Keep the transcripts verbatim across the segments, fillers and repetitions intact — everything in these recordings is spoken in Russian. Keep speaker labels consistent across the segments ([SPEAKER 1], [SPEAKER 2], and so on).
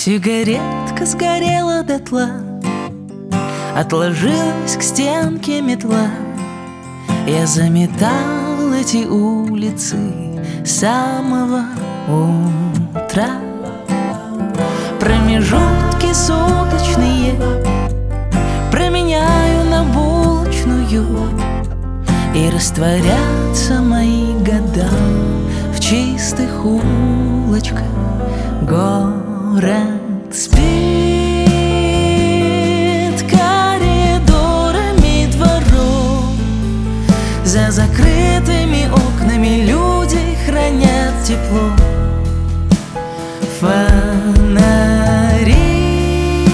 [SPEAKER 1] Сигаретка сгорела дотла, отложилась к стенке метла. Я заметал эти улицы с самого утра. Промежутки суточные променяю на булочную, и растворятся мои года в чистых улочках. Город спит коридорами дворов, за закрытыми окнами люди хранят тепло. Фонари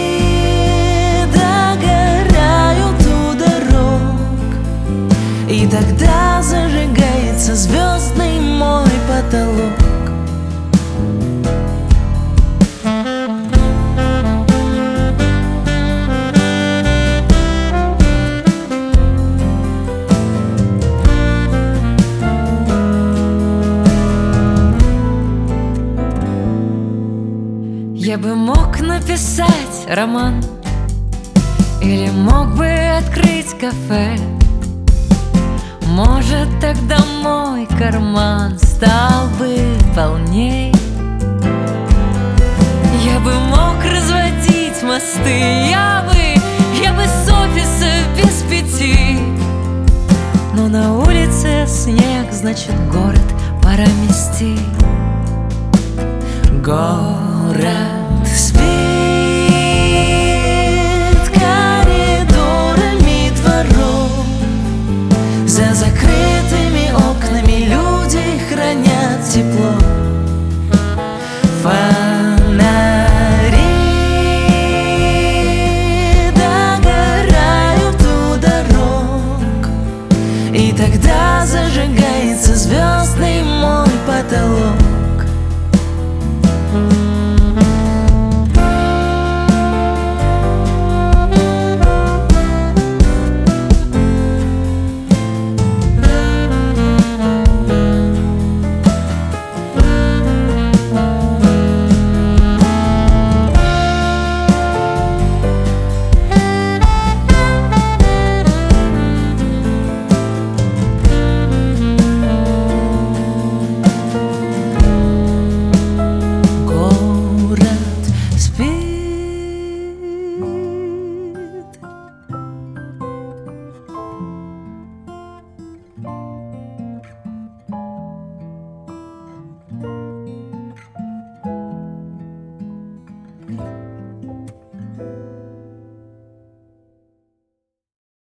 [SPEAKER 1] догорают у дорог, и тогда зажигается звездный мой потолок.
[SPEAKER 2] Я бы мог написать роман, или мог бы открыть кафе. Может, тогда мой карман стал бы полней. Я бы мог разводить мосты, я бы, я бы с офиса без пяти. Но на улице снег, значит, город пора мести.
[SPEAKER 1] Город